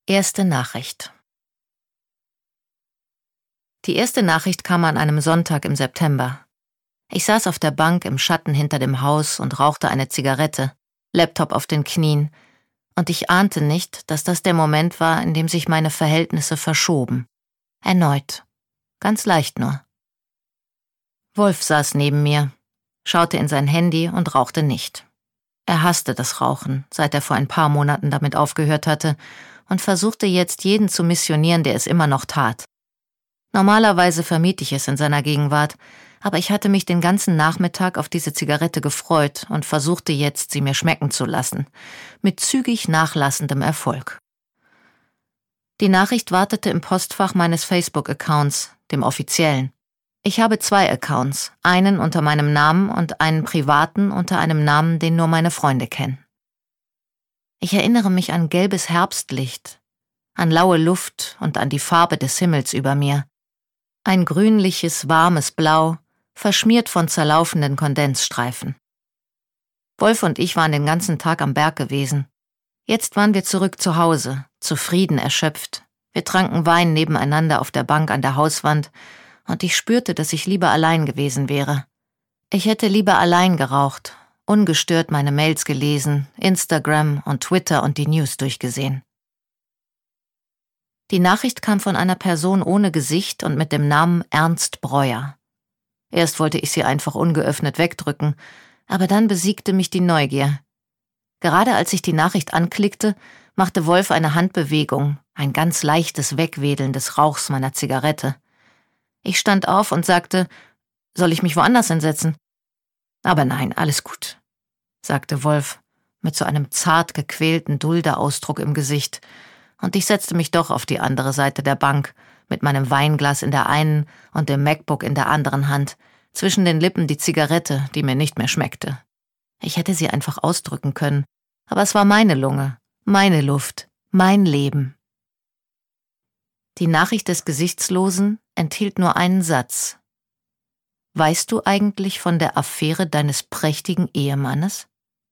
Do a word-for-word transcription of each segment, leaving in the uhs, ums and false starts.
Erste Nachricht. Die erste Nachricht kam an einem Sonntag im September. Ich saß auf der Bank im Schatten hinter dem Haus und rauchte eine Zigarette, Laptop auf den Knien, und ich ahnte nicht, dass das der Moment war, in dem sich meine Verhältnisse verschoben. Erneut. Ganz leicht nur. Wolf saß neben mir, schaute in sein Handy und rauchte nicht. Er hasste das Rauchen, seit er vor ein paar Monaten damit aufgehört hatte, und versuchte jetzt jeden zu missionieren, der es immer noch tat. Normalerweise vermied ich es in seiner Gegenwart, aber ich hatte mich den ganzen Nachmittag auf diese Zigarette gefreut und versuchte jetzt, sie mir schmecken zu lassen, mit zügig nachlassendem Erfolg. Die Nachricht wartete im Postfach meines Facebook-Accounts, dem offiziellen. Ich habe zwei Accounts, einen unter meinem Namen und einen privaten unter einem Namen, den nur meine Freunde kennen. Ich erinnere mich an gelbes Herbstlicht, an laue Luft und an die Farbe des Himmels über mir. Ein grünliches, warmes Blau, verschmiert von zerlaufenden Kondensstreifen. Wolf und ich waren den ganzen Tag am Berg gewesen. Jetzt waren wir zurück zu Hause, zufrieden erschöpft. Wir tranken Wein nebeneinander auf der Bank an der Hauswand und ich spürte, dass ich lieber allein gewesen wäre. Ich hätte lieber allein geraucht, ungestört meine Mails gelesen, Instagram und Twitter und die News durchgesehen. Die Nachricht kam von einer Person ohne Gesicht und mit dem Namen Ernst Breuer. Erst wollte ich sie einfach ungeöffnet wegdrücken, aber dann besiegte mich die Neugier. Gerade als ich die Nachricht anklickte, machte Wolf eine Handbewegung, ein ganz leichtes Wegwedeln des Rauchs meiner Zigarette. Ich stand auf und sagte, soll ich mich woanders hinsetzen? Aber nein, alles gut, sagte Wolf mit so einem zart gequälten Dulderausdruck im Gesicht, und ich setzte mich doch auf die andere Seite der Bank, mit meinem Weinglas in der einen und dem MacBook in der anderen Hand, zwischen den Lippen die Zigarette, die mir nicht mehr schmeckte. Ich hätte sie einfach ausdrücken können, aber es war meine Lunge, meine Luft, mein Leben. Die Nachricht des Gesichtslosen enthielt nur einen Satz. Weißt du eigentlich von der Affäre deines prächtigen Ehemannes?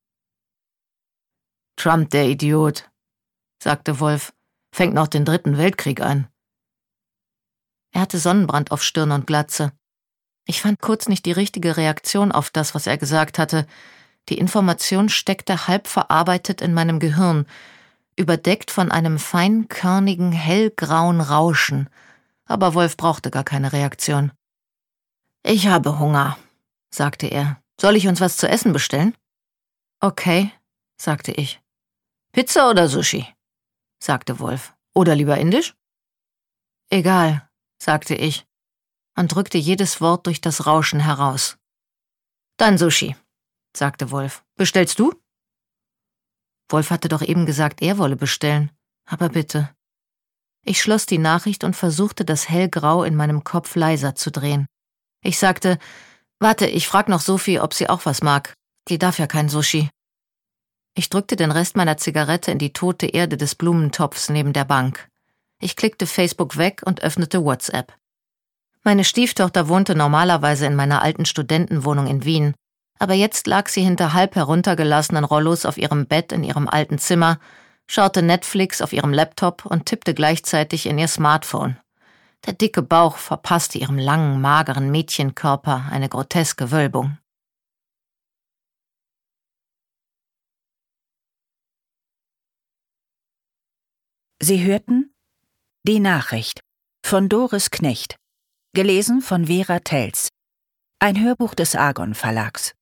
Trump, der Idiot, sagte Wolf, fängt noch den dritten Weltkrieg an. Er hatte Sonnenbrand auf Stirn und Glatze. Ich fand kurz nicht die richtige Reaktion auf das, was er gesagt hatte. Die Information steckte halb verarbeitet in meinem Gehirn, überdeckt von einem feinkörnigen, hellgrauen Rauschen. Aber Wolf brauchte gar keine Reaktion. »Ich habe Hunger«, sagte er. »Soll ich uns was zu essen bestellen?« »Okay«, sagte ich. »Pizza oder Sushi?«, sagte Wolf. »Oder lieber indisch?« »Egal«, sagte ich und drückte jedes Wort durch das Rauschen heraus. »Dann Sushi«, sagte Wolf. »Bestellst du?« Wolf hatte doch eben gesagt, er wolle bestellen. Aber bitte. Ich schloss die Nachricht und versuchte, das Hellgrau in meinem Kopf leiser zu drehen. Ich sagte, »Warte, ich frag noch Sophie, ob sie auch was mag. Die darf ja kein Sushi.« Ich drückte den Rest meiner Zigarette in die tote Erde des Blumentopfs neben der Bank. Ich klickte Facebook weg und öffnete WhatsApp. Meine Stieftochter wohnte normalerweise in meiner alten Studentenwohnung in Wien, aber jetzt lag sie hinter halb heruntergelassenen Rollos auf ihrem Bett in ihrem alten Zimmer, schaute Netflix auf ihrem Laptop und tippte gleichzeitig in ihr Smartphone. Der dicke Bauch verpasste ihrem langen, mageren Mädchenkörper eine groteske Wölbung. Sie hörten Die Nachricht von Doris Knecht, gelesen von Vera Tels, ein Hörbuch des Argon Verlags.